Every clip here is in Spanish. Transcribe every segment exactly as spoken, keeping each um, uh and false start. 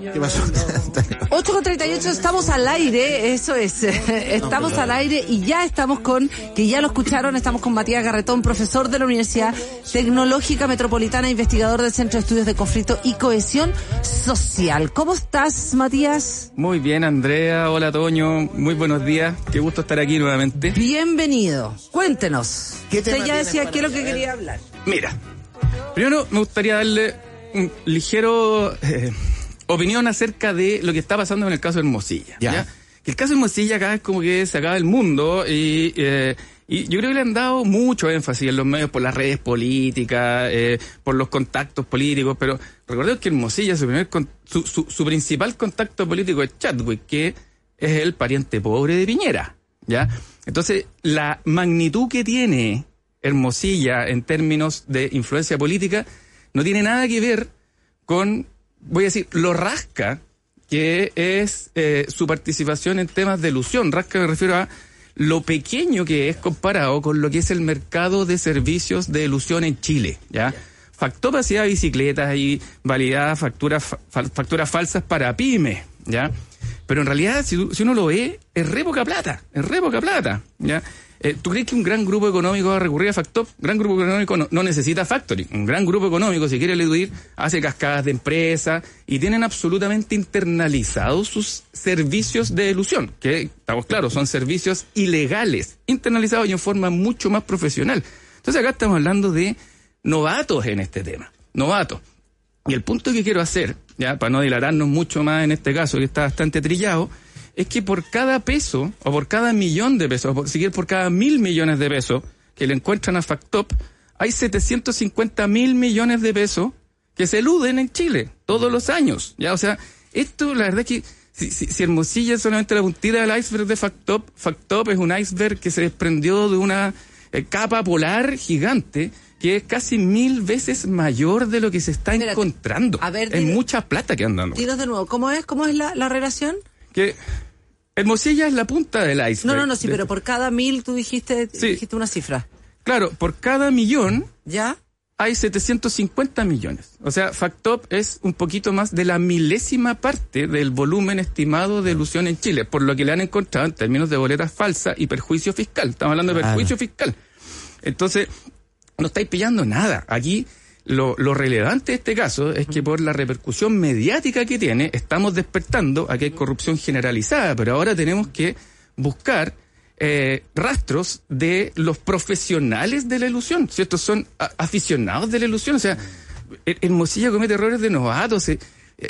¿Qué pasó? ocho con treinta y ocho, estamos al aire, eso es, estamos al aire y ya estamos con, que ya lo escucharon, estamos con Matías Garretón, profesor de la Universidad Tecnológica Metropolitana, investigador del Centro de Estudios de Conflicto y Cohesión Social. ¿Cómo estás, Matías? Muy bien, Andrea, hola Toño, muy buenos días, qué gusto estar aquí nuevamente. Bienvenido, cuéntenos. ¿Qué tema Usted ya decía para qué es lo que hablar? quería hablar. Mira, primero me gustaría darle un ligero eh, opinión acerca de lo que está pasando en el caso de Hermosilla. Ya. ¿ya? Que el caso de Hermosilla acá es como que se acaba el mundo y, eh, y yo creo que le han dado mucho énfasis en los medios por las redes políticas, eh, por los contactos políticos, pero recordemos que Hermosilla, su, primer con, su, su, su principal contacto político es Chadwick, que es el pariente pobre de Piñera. ¿Ya? Entonces, la magnitud que tiene Hermosilla en términos de influencia política no tiene nada que ver con, voy a decir, lo rasca que es eh, su participación en temas de ilusión. Rasca me refiero a lo pequeño que es comparado con lo que es el mercado de servicios de ilusión en Chile, ¿ya? Factop hacía bicicletas y validaba facturas, fa, facturas falsas para pymes, ¿ya? Pero en realidad, si, si uno lo ve, es re poca plata, es re poca plata, ¿ya? Eh, ¿Tú crees que un gran grupo económico va a recurrir a Factop? Un gran grupo económico no, no necesita factoring. Un gran grupo económico, si quiere eludir, hace cascadas de empresas y tienen absolutamente internalizados sus servicios de elusión, que, estamos claros, son servicios ilegales, internalizados y en forma mucho más profesional. Entonces acá estamos hablando de novatos en este tema, novatos. Y el punto que quiero hacer, ya para no dilatarnos mucho más en este caso, que está bastante trillado, es que por cada peso, o por cada millón de pesos, o por, si quieres por cada mil millones de pesos que le encuentran a Factop, hay setecientos cincuenta mil millones de pesos que se eluden en Chile todos los años. Ya, o sea, esto la verdad es que si, si, si Hermosilla es solamente la puntita del iceberg de Factop, Factop es un iceberg que se desprendió de una eh, capa polar gigante que es casi mil veces mayor de lo que se está Espérate, encontrando. a ver, es dile- mucha plata que andan. Dinos de nuevo, ¿cómo es? ¿Cómo es la, la relación? Que Hermosilla es la punta del iceberg. No, no, no, sí, De- pero por cada mil tú dijiste, Sí. dijiste una cifra. Claro, por cada millón ¿Ya? hay setecientos cincuenta millones. O sea, Factop es un poquito más de la milésima parte del volumen estimado de ilusión en Chile, por lo que le han encontrado en términos de boletas falsas y perjuicio fiscal. Estamos hablando de Claro. perjuicio fiscal. Entonces, no estáis pillando nada. Aquí lo, lo relevante de este caso es que por la repercusión mediática que tiene, estamos despertando a que hay corrupción generalizada, pero ahora tenemos que buscar eh, rastros de los profesionales de la ilusión. Si estos son a, aficionados de la ilusión, o sea, Hermosilla comete errores de novatos, se, eh,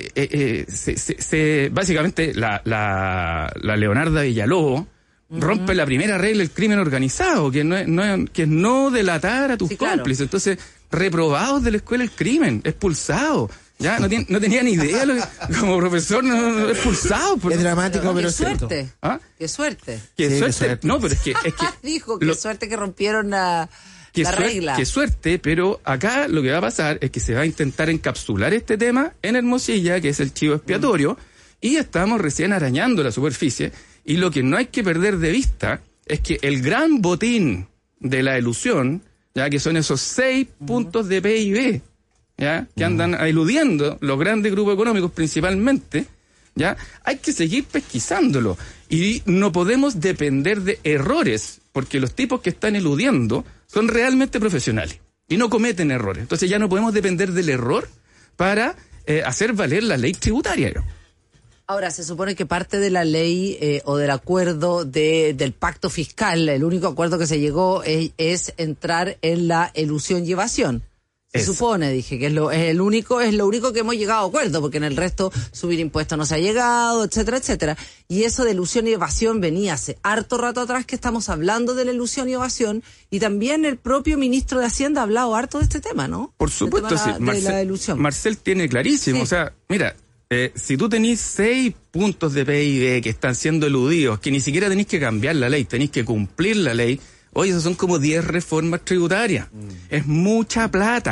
eh, se, se, se, básicamente la, la, la Leonarda Villalobos rompe la primera regla del crimen organizado, que no es, no es, que es no delatar a tus Sí, claro. cómplices. Entonces, reprobados de la escuela del crimen, expulsados. Ya, no, tien, no tenía ni idea, lo que, como profesor, no, no, no, expulsado. Por, Es dramático, pero Qué es cierto. suerte. ¿Ah? Qué suerte. Qué Sí, qué suerte. suerte. No, pero es que... Es que Dijo, qué lo- suerte que rompieron la, Qué, la suer- regla. qué suerte, pero acá lo que va a pasar es que se va a intentar encapsular este tema en Hermosilla, que es el chivo expiatorio, y estamos recién arañando la superficie, y lo que no hay que perder de vista es que el gran botín de la ilusión, ya que son esos seis puntos de P I B, ya que andan eludiendo los grandes grupos económicos principalmente, ya hay que seguir pesquisándolo y no podemos depender de errores, porque los tipos que están eludiendo son realmente profesionales y no cometen errores. Entonces ya no podemos depender del error para eh, hacer valer la ley tributaria, ¿no? Ahora, se supone que parte de la ley eh, o del acuerdo de, del pacto fiscal, el único acuerdo que se llegó es, es entrar en la elusión y evasión. Se Eso. supone, dije, que es lo, es el único, es lo único que hemos llegado a acuerdo, porque en el resto subir impuestos no se ha llegado, etcétera, etcétera. Y eso de elusión y evasión venía hace harto rato atrás que estamos hablando de la elusión y evasión, y también el propio ministro de Hacienda ha hablado harto de este tema, ¿no? Por El supuesto, tema sí. de la- de la Marcel, elusión. Marcel tiene clarísimo. Sí. O sea, mira, eh, si tú tenés seis puntos de P I B que están siendo eludidos, que ni siquiera tenés que cambiar la ley, tenés que cumplir la ley, oye, eso son como diez reformas tributarias. Mm. Es mucha plata.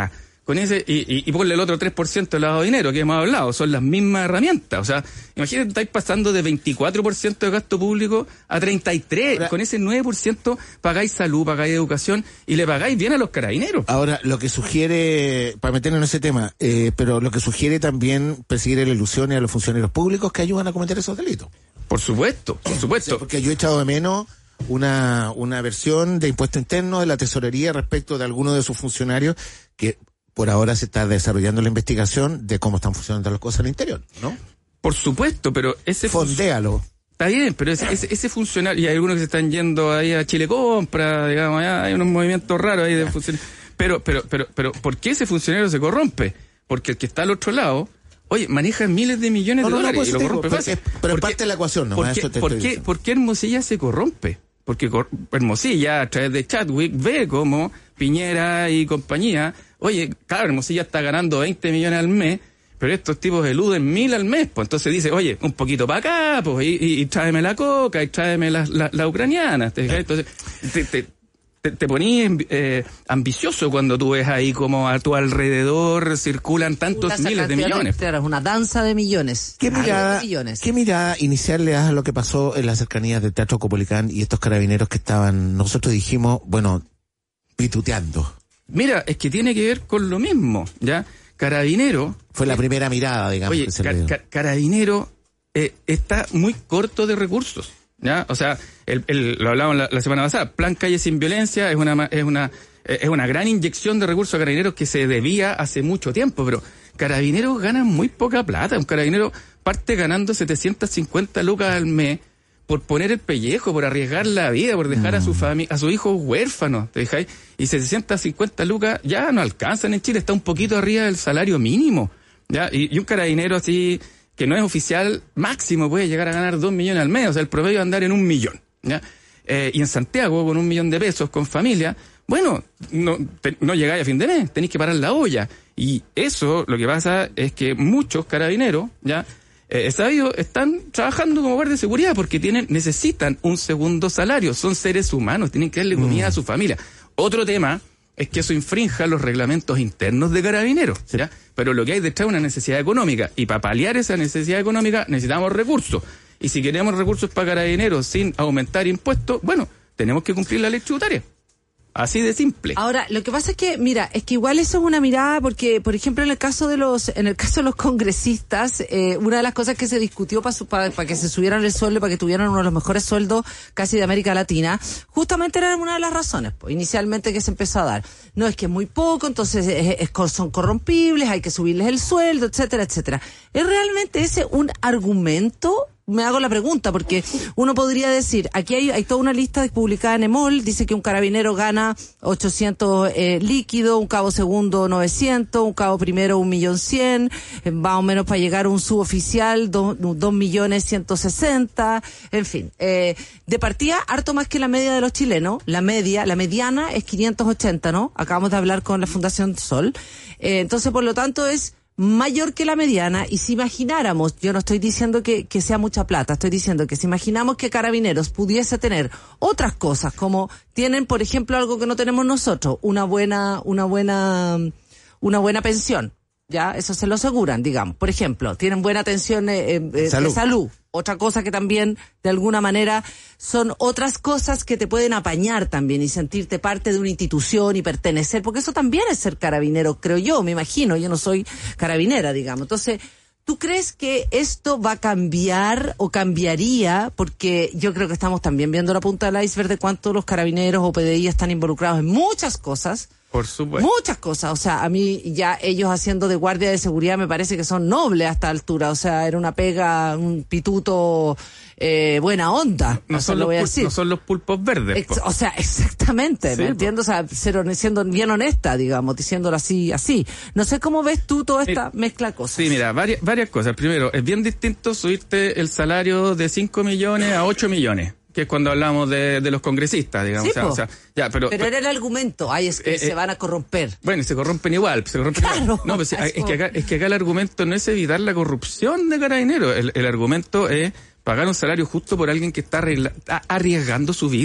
con ese, y, y, y ponle el otro tres por ciento de lavado de dinero que hemos hablado, son las mismas herramientas. O sea, imagínate, estáis pasando de veinticuatro por ciento de gasto público a treinta y tres por ciento. Ahora, con ese nueve por ciento pagáis salud, pagáis educación y le pagáis bien a los carabineros. Ahora, lo que sugiere, para meternos en ese tema, eh, pero lo que sugiere también perseguir la ilusión a los funcionarios públicos que ayudan a cometer esos delitos. Por supuesto, por supuesto. Sí, porque yo he echado de menos una, una versión de impuesto interno de la tesorería respecto de algunos de sus funcionarios que por ahora se está desarrollando la investigación de cómo están funcionando las cosas al interior, ¿no? Por supuesto, pero ese... Fondéalo. Está bien, pero ese, ese, ese funcionario, y hay algunos que se están yendo ahí a Chile Compra, digamos, allá hay unos movimientos raros ahí de funcionarios. Pero, pero, pero, pero, ¿por qué ese funcionario se corrompe? Porque el que está al otro lado, oye, maneja miles de millones no, de no, dólares no, pues y lo digo, corrompe pero, fácil. pero es ¿Por parte qué? de la ecuación, ¿no? ¿Por Eso qué, te ¿por estoy qué, diciendo. ¿Por qué Hermosilla se corrompe? Porque cor- Hermosilla, a través de Chadwick, ve como Piñera y compañía, oye, claro, Hermosilla está ganando veinte millones al mes, pero estos tipos eluden mil al mes, pues entonces dice, oye, un poquito para acá, pues, y, y, y tráeme la coca, y tráeme la, la, la ucraniana, ¿te fijas? Entonces, te, te, te, te ponías eh, ambicioso cuando tú ves ahí como a tu alrededor circulan tantos Una miles de millones. Claro, es una danza de millones. ¿Qué mirada, de millones. ¿Qué mirada inicial le das a lo que pasó en las cercanías del Teatro Copolicán y estos carabineros que estaban, nosotros dijimos, bueno, pituteando? Mira, es que tiene que ver con lo mismo, ¿ya? Carabinero... Fue la primera mirada, digamos. Oye, que se car- le dio. car- Carabinero eh, está muy corto de recursos, ¿ya? O sea, el, el, lo hablábamos la, la semana pasada, Plan Calle Sin Violencia es una ma- es una eh, es una gran inyección de recursos a Carabineros que se debía hace mucho tiempo, pero Carabineros ganan muy poca plata. Un carabinero parte ganando setecientas cincuenta lucas al mes por poner el pellejo, por arriesgar la vida, por dejar mm. a su familia, a sus hijos huérfanos, ¿te fijáis? Y setecientas cincuenta lucas ya no alcanzan en Chile, está un poquito arriba del salario mínimo, ¿ya? Y, y un carabinero así, que no es oficial, máximo puede llegar a ganar dos millones al mes, o sea, el promedio va a andar en un millón, ¿ya? Eh, y en Santiago, con un millón de pesos, con familia, bueno, no, te, no llegáis a fin de mes, tenéis que parar la olla. Y eso, lo que pasa es que muchos carabineros, ¿ya? Eh, sabido, están trabajando como guardia de seguridad porque tienen, necesitan un segundo salario, son seres humanos, tienen que darle comida mm. a su familia. Otro tema es que eso infrinja los reglamentos internos de Carabineros, ¿ya? Pero lo que hay detrás es una necesidad económica, y para paliar esa necesidad económica necesitamos recursos. Y si queremos recursos para Carabineros sin aumentar impuestos, bueno, tenemos que cumplir la ley tributaria. Así de simple. Ahora, lo que pasa es que, mira, es que igual eso es una mirada porque, por ejemplo, en el caso de los, en el caso de los congresistas, eh, una de las cosas que se discutió para para pa que se subieran el sueldo y para que tuvieran uno de los mejores sueldos casi de América Latina, justamente era una de las razones, pues, inicialmente que se empezó a dar. No, es que es muy poco, entonces es, es, son corrompibles, hay que subirles el sueldo, etcétera, etcétera. ¿Es realmente ese un argumento? Me hago la pregunta, porque uno podría decir, aquí hay, hay toda una lista publicada en EMOL, dice que un carabinero gana ochocientos eh, líquido, un cabo segundo novecientos, un cabo primero un millón cien, eh, más o menos para llegar a un suboficial dos, dos millones ciento sesenta, en fin. Eh, de partida, harto más que la media de los chilenos, la media, la mediana es quinientos ochenta, ¿no? Acabamos de hablar con la Fundación Sol. Eh, entonces, por lo tanto, es mayor que la mediana, y si imagináramos, yo no estoy diciendo que, que sea mucha plata, estoy diciendo que si imaginamos que Carabineros pudiese tener otras cosas, como tienen, por ejemplo, algo que no tenemos nosotros, una buena, una buena, una buena pensión, ya, eso se lo aseguran, digamos. Por ejemplo, tienen buena atención eh, eh, salud. de salud. Otra cosa que también, de alguna manera, son otras cosas que te pueden apañar también y sentirte parte de una institución y pertenecer, porque eso también es ser carabinero, creo yo, me imagino, yo no soy carabinera, digamos. Entonces, ¿tú crees que esto va a cambiar o cambiaría? Porque yo creo que estamos también viendo la punta del iceberg de cuánto los carabineros o P D I están involucrados en muchas cosas. Por supuesto. Muchas cosas, o sea, a mí ya ellos haciendo de guardia de seguridad me parece que son nobles a esta altura, o sea, era una pega, un pituto eh, buena onda, no, no son lo los voy a pul- decir. No son los pulpos verdes. Ex- o sea, exactamente, sí, ¿me entiendes? O sea, ser, siendo bien honesta, digamos, diciéndolo así, así. No sé cómo ves tú toda esta sí, mezcla de cosas. Sí, mira, varias, varias cosas. Primero, es bien distinto subirte el salario de cinco millones a ocho millones. Que es cuando hablamos de, de los congresistas, digamos. Sí, o sea, o sea, ya, pero, pero era el argumento, ay, es que eh, se van a corromper. Bueno, se corrompen igual, se corrompen claro, igual. No, pues, es, que acá, es que acá el argumento no es evitar la corrupción de Carabineros, el, el argumento es pagar un salario justo por alguien que está arregla, arriesgando su vida.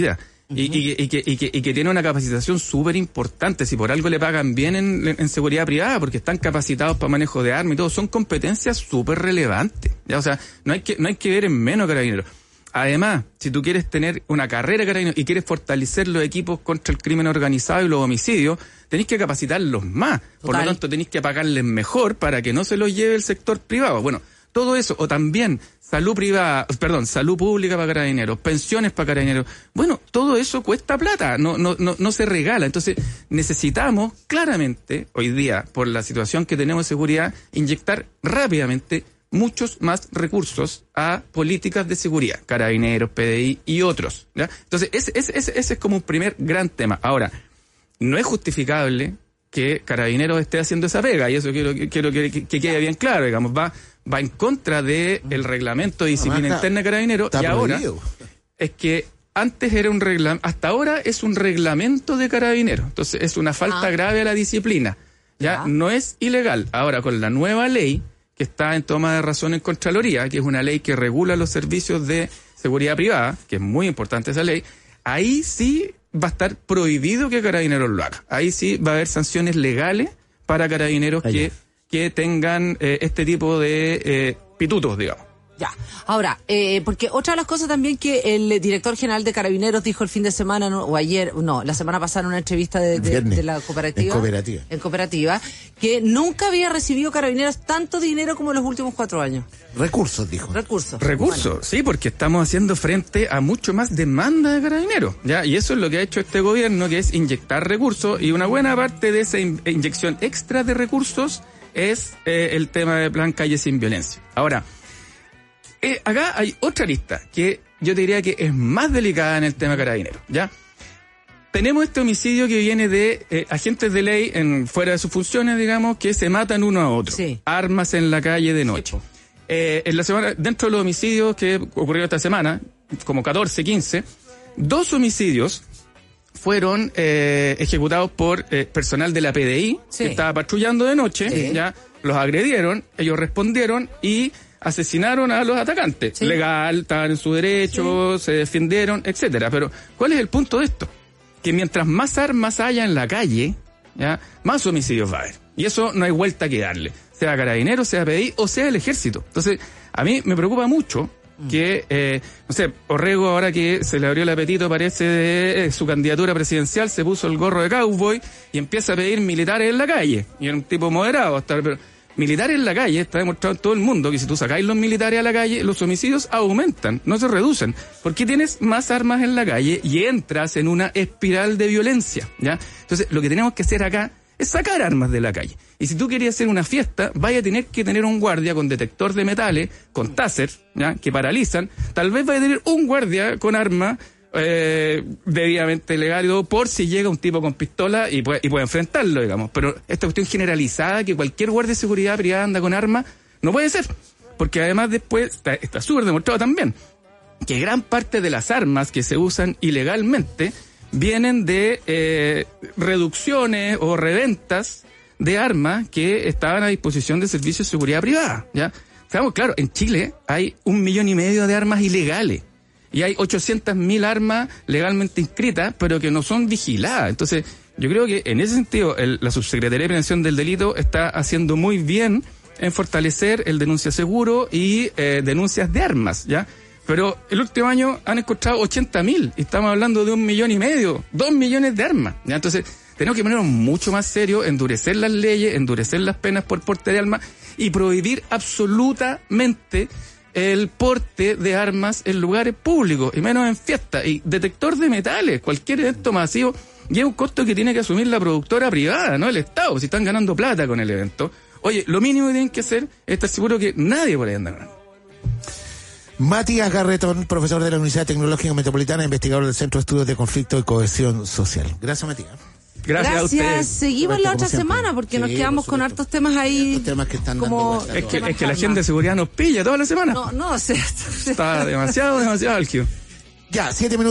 y, y, y, que, y, que, y que tiene una capacitación súper importante. Si por algo le pagan bien en, en seguridad privada, porque están capacitados para manejo de armas y todo, son competencias súper relevantes. ¿Ya? O sea, no hay que, no hay que ver en menos Carabineros. Además, si tú quieres tener una carrera de Carabineros y quieres fortalecer los equipos contra el crimen organizado y los homicidios, tenés que capacitarlos más. Total. Por lo tanto, tenés que pagarles mejor para que no se los lleve el sector privado. Bueno, todo eso, o también salud privada, perdón, salud pública para Carabineros, pensiones para Carabineros. Bueno, todo eso cuesta plata, no, no, no, no se regala. Entonces, necesitamos claramente, hoy día, por la situación que tenemos de seguridad, inyectar rápidamente muchos más recursos a políticas de seguridad, Carabineros, P D I y otros, ¿ya? Entonces, ese, ese, ese, ese es como un primer gran tema. Ahora, no es justificable que Carabineros esté haciendo esa pega, y eso quiero, quiero que, que, que quede bien claro, digamos, va, va en contra de el reglamento de disciplina está, interna de Carabineros, y ahora prohibido. Es que antes era un reglamento, hasta ahora es un reglamento de Carabineros, entonces es una falta ah. grave a la disciplina, ya ah. no es ilegal. Ahora, con la nueva ley, que está en toma de razón en Contraloría, que es una ley que regula los servicios de seguridad privada, que es muy importante esa ley, ahí sí va a estar prohibido que Carabineros lo haga. Ahí sí va a haber sanciones legales para Carabineros que, que tengan eh, este tipo de eh, pitutos, digamos. Ya. Ahora, eh, porque otra de las cosas también que el director general de Carabineros dijo el fin de semana, no, o ayer, no, la semana pasada en una entrevista de, de, de la cooperativa. En cooperativa. En cooperativa, que nunca había recibido Carabineros tanto dinero como en los últimos cuatro años. Recursos, dijo. Recursos. Recursos, bueno. Sí, porque estamos haciendo frente a mucho más demanda de Carabineros, ¿ya? Y eso es lo que ha hecho este gobierno, que es inyectar recursos, y una buena parte de esa in- inyección extra de recursos es eh, el tema de Plan Calle Sin Violencia. Ahora, Eh, acá hay otra lista que yo te diría que es más delicada en el tema Carabineros, ¿ya? Tenemos este homicidio que viene de eh, agentes de ley en fuera de sus funciones, digamos, que se matan uno a otro. Sí. Armas en la calle de noche. Sí. Eh, en la semana, dentro de los homicidios que ocurrieron esta semana, como catorce, quince, dos homicidios fueron eh, ejecutados por eh, personal de la P D I, sí. que estaba patrullando de noche, sí. ya los agredieron, ellos respondieron y asesinaron a los atacantes. ¿Sí? Legal, estaban en su derecho, sí. se defendieron, etcétera. Pero, ¿cuál es el punto de esto? Que mientras más armas haya en la calle, ¿ya? más homicidios va a haber. Y eso no hay vuelta que darle. Sea Carabineros, sea P D I o sea el Ejército. Entonces, a mí me preocupa mucho que, eh, no sé, Orrego, ahora que se le abrió el apetito, parece, de eh, su candidatura presidencial, se puso el gorro de cowboy y empieza a pedir militares en la calle. Y era un tipo moderado, hasta, pero militares en la calle, está demostrado en todo el mundo que si tú sacáis los militares a la calle, los homicidios aumentan, no se reducen, porque tienes más armas en la calle y entras en una espiral de violencia, ¿ya? Entonces, lo que tenemos que hacer acá es sacar armas de la calle. Y si tú querías hacer una fiesta, vaya a tener que tener un guardia con detector de metales, con taser, ¿ya? Que paralizan. Tal vez vaya a tener un guardia con arma eh, debidamente legal y todo, por si llega un tipo con pistola y puede, y puede enfrentarlo, digamos. Pero esta cuestión generalizada, que cualquier guardia de seguridad privada anda con armas, no puede ser. Porque además después, está súper demostrado también, que gran parte de las armas que se usan ilegalmente vienen de eh, reducciones o reventas de armas que estaban a disposición de servicios de seguridad privada, ¿ya? Sabemos, claro, en Chile hay un millón y medio de armas ilegales y hay ochocientas mil armas legalmente inscritas, pero que no son vigiladas. Entonces, yo creo que en ese sentido el, la Subsecretaría de Prevención del Delito está haciendo muy bien en fortalecer el denuncia seguro y eh, denuncias de armas, ¿ya? Pero el último año han encontrado ochenta mil y estamos hablando de un millón y medio, dos millones de armas, ¿ya? Entonces, tenemos que ponernos mucho más serios, endurecer las leyes, endurecer las penas por porte de armas y prohibir absolutamente el porte de armas en lugares públicos y menos en fiestas. Y detector de metales, cualquier evento masivo, lleva un costo que tiene que asumir la productora privada, no el Estado, si están ganando plata con el evento. Oye, lo mínimo que tienen que hacer es estar seguro que nadie por ahí anda ganando. Matías Garretón, profesor de la Universidad Tecnológica Metropolitana, investigador del Centro de Estudios de Conflicto y Cohesión Social. Gracias, Matías. Gracias, Gracias a ustedes. Seguimos la otra semana porque sí, nos quedamos con hartos temas ahí. Los temas que están como dando es que, es que la gente de seguridad nos pilla toda la semana. No, no, o sea, está demasiado, demasiado álgido. Ya, siete minutos.